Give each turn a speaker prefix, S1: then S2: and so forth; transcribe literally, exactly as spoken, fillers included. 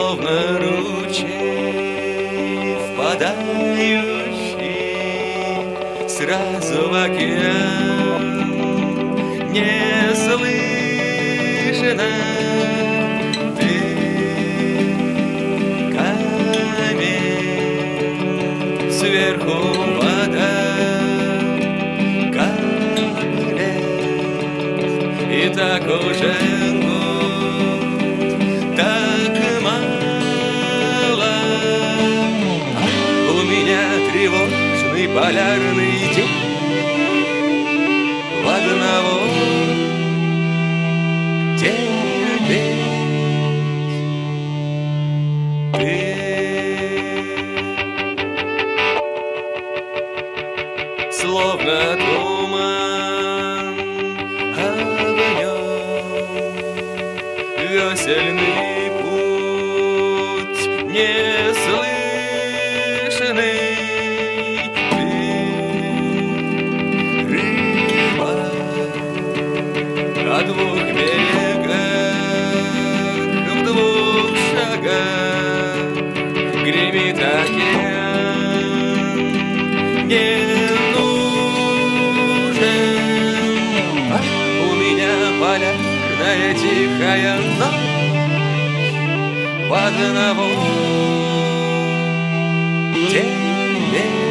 S1: Словно ручей, впадающий сразу в океан, не слышно ты камень, сверху вода капает, и так уже так мало. У меня тревожный полярный день в одного терпеть ты. Словно туман огнем, весельный путь неслышный. Ты рыба о двух берегах, в двух шагах гремит океан. Не нужен, а у меня полярная тихая ночь в одного тебе.